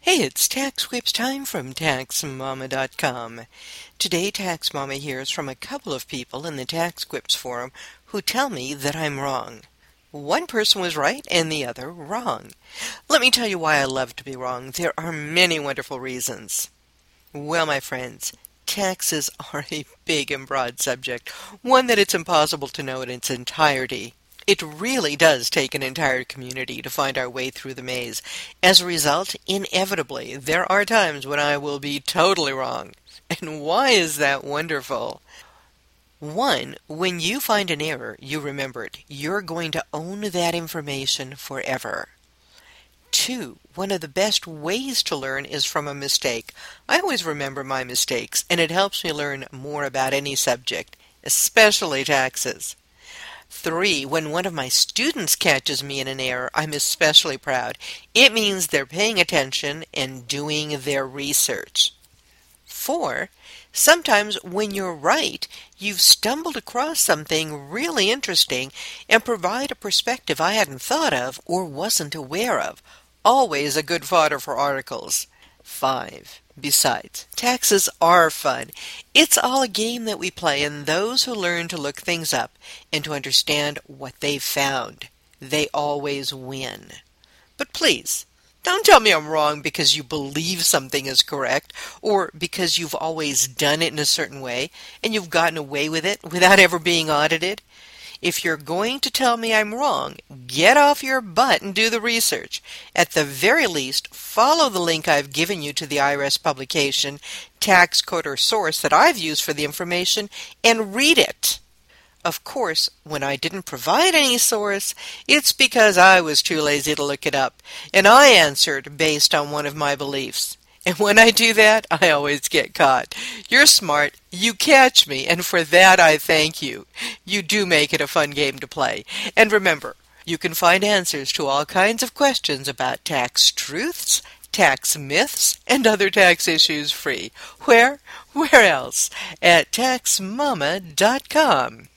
Hey, it's Tax Whips time from TaxMama.com. Today, Tax Mama hears from a couple of people in the Tax Quips forum who tell me that I'm wrong. One person was right and the other wrong. Let me tell you why I love to be wrong. There are many wonderful reasons. Well, my friends, taxes are a big and broad subject, one that it's impossible to know in its entirety. It really does take an entire community to find our way through the maze. As a result, inevitably, there are times when I will be totally wrong. And why is that wonderful? One, when you find an error, you remember it. You're going to own that information forever. Two, one of the best ways to learn is from a mistake. I always remember my mistakes, and it helps me learn more about any subject, especially taxes. Three, when one of my students catches me in an error, I'm especially proud. It means they're paying attention and doing their research. Four, sometimes when you're right, you've stumbled across something really interesting and provide a perspective I hadn't thought of or wasn't aware of. Always a good fodder for articles. Five, besides, taxes are fun. It's all a game that we play, and those who learn to look things up and to understand what they've found, they always win. But please, don't tell me I'm wrong because you believe something is correct or because you've always done it in a certain way and you've gotten away with it without ever being audited. If you're going to tell me I'm wrong, get off your butt and do the research. At the very least, follow the link I've given you to the IRS publication, tax code or source that I've used for the information, and read it. Of course, when I didn't provide any source, it's because I was too lazy to look it up, and I answered based on one of my beliefs. And when I do that, I always get caught. You're smart, you catch me, and for that I thank you. You do make it a fun game to play. And remember, you can find answers to all kinds of questions about tax truths, tax myths, and other tax issues free. Where? Where else? At TaxMama.com.